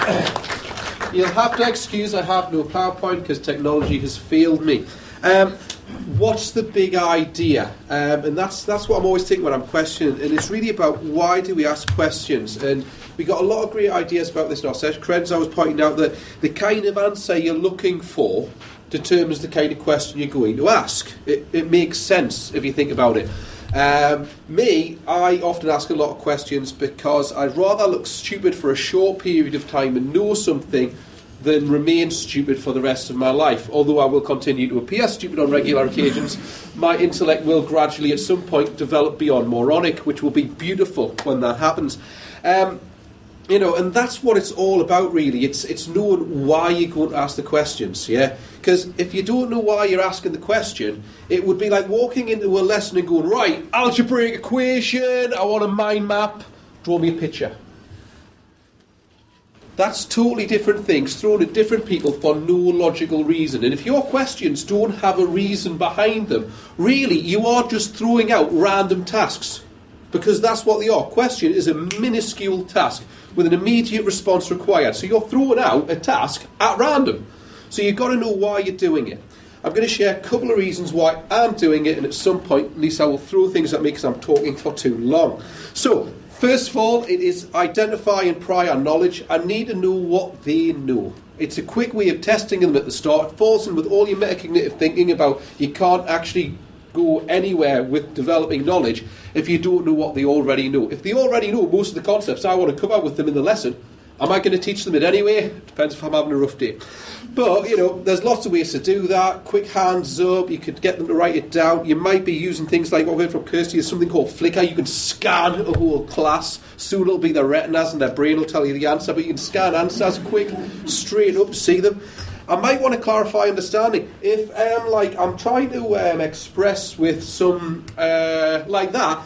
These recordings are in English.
You'll have to excuse I have no PowerPoint because technology has failed me. What's the big idea? And that's what I'm always thinking when I'm questioning. And it's really about why do we ask questions? And we got a lot of great ideas about this in our session. Krenz, was pointing out that the kind of answer you're looking for determines the kind of question you're going to ask. It makes sense if you think about it. I often ask a lot of questions because I'd rather look stupid for a short period of time and know something than remain stupid for the rest of my life. Although I will continue to appear stupid on regular occasions, my intellect will gradually at some point develop beyond moronic, which will be beautiful when that happens. And that's what it's all about, really. It's knowing why you're going to ask the questions, yeah? Because if you don't know why you're asking the question, it would be like walking into a lesson and going, right, algebraic equation, I want a mind map, draw me a picture. That's totally different things thrown at different people for no logical reason. And if your questions don't have a reason behind them, really, you are just throwing out random tasks. Because that's what they are. Question is a minuscule task with an immediate response required. So you're throwing out a task at random. So you've got to know why you're doing it. I'm going to share a couple of reasons why I'm doing it, and at some point, at least I will throw things at me because I'm talking for too long. So, first of all, it is identifying prior knowledge. I need to know what they know. It's a quick way of testing them at the start. It falls in with all your metacognitive thinking about you can't actually go anywhere with developing knowledge if you don't know what they already know. If they already know most of the concepts I want to cover with them in the lesson, am I going to teach them it anyway? Depends if I'm having a rough day. But, there's lots of ways to do that. Quick hands up, you could get them to write it down. You might be using things like what we heard from Kirsty, is something called Flickr. You can scan a whole class. Soon it'll be their retinas and their brain will tell you the answer, but you can scan answers quick, straight up, see them. I might want to clarify understanding. If I'm trying to express with some like that,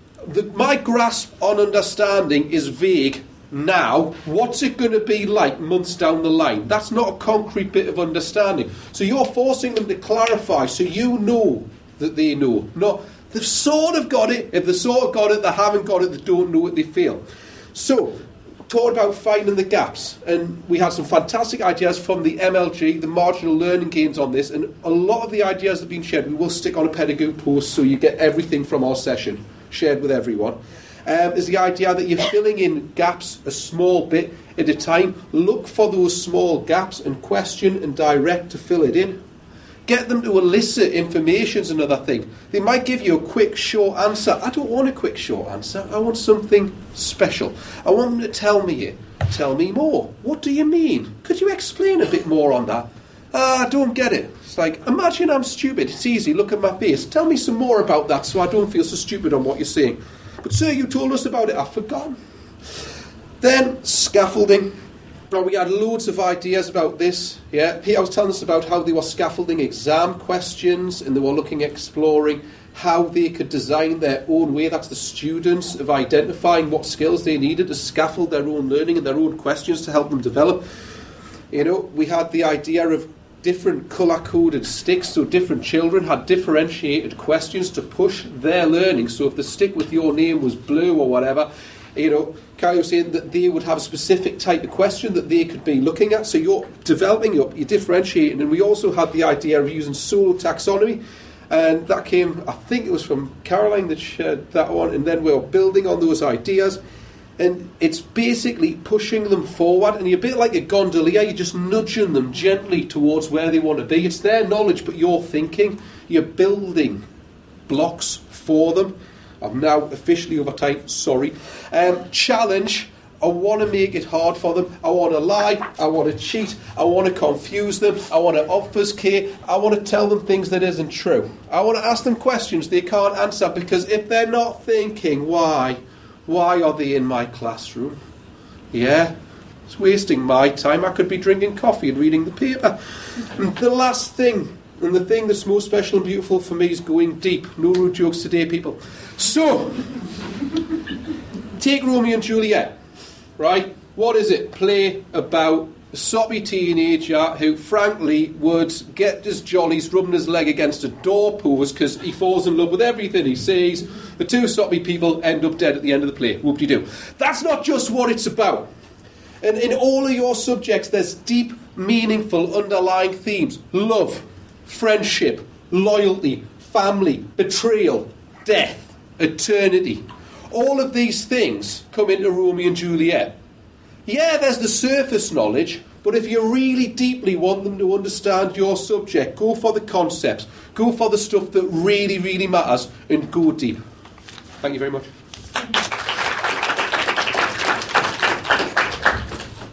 my grasp on understanding is vague now. What's it going to be like months down the line? That's not a concrete bit of understanding. So you're forcing them to clarify so you know that they know. Not they've sort of got it. If they've sort of got it, they haven't got it, they don't know it, they fail. So talked about finding the gaps, and we had some fantastic ideas from the MLG, the marginal learning gains on this, and a lot of the ideas that have been shared we will stick on a Pedagogue post so you get everything from our session shared with everyone. Is the idea that you're filling in gaps a small bit at a time. Look for those small gaps and question and direct to fill it in. Get them to elicit information is another thing. They might give you a quick, short answer. I don't want a quick, short answer. I want something special. I want them to tell me it. Tell me more. What do you mean? Could you explain a bit more on that? I don't get it. It's like, imagine I'm stupid. It's easy. Look at my face. Tell me some more about that so I don't feel so stupid on what you're saying. But sir, you told us about it. I've forgotten. Then, scaffolding. Now, we had loads of ideas about this. Yeah, Peter was telling us about how they were scaffolding exam questions and they were exploring how they could design their own way. That's the students of identifying what skills they needed to scaffold their own learning and their own questions to help them develop. We had the idea of different colour-coded sticks, so different children had differentiated questions to push their learning. So if the stick with your name was blue or whatever, Carrie was saying that they would have a specific type of question that they could be looking at. So you're developing up, you're differentiating. And we also had the idea of using solo taxonomy. And that came, I think it was from Caroline that shared that one. And then we were building on those ideas. And it's basically pushing them forward. And you're a bit like a gondolier. You're just nudging them gently towards where they want to be. It's their knowledge, but you're thinking. You're building blocks for them. I'm now officially over time, sorry. Challenge, I want to make it hard for them. I want to lie, I want to cheat, I want to confuse them, I want to obfuscate, I want to tell them things that isn't true. I want to ask them questions they can't answer, because if they're not thinking, why are they in my classroom? Yeah, it's wasting my time. I could be drinking coffee and reading the paper. And the last thing, and the thing that's most special and beautiful for me, is going deep. No rude jokes today, people. So, take Romeo and Juliet, right? What is it? Play about a soppy teenager who, frankly, would get his jollies rubbing his leg against a doorpost because he falls in love with everything he sees. The two soppy people end up dead at the end of the play. Whoop-de-doo. That's not just what it's about. And in all of your subjects, there's deep, meaningful, underlying themes. Love, friendship, loyalty, family, betrayal, death, eternity. All of these things come into Romeo and Juliet. Yeah, there's the surface knowledge, but if you really deeply want them to understand your subject, go for the concepts, go for the stuff that really, really matters, and go deep. Thank you very much.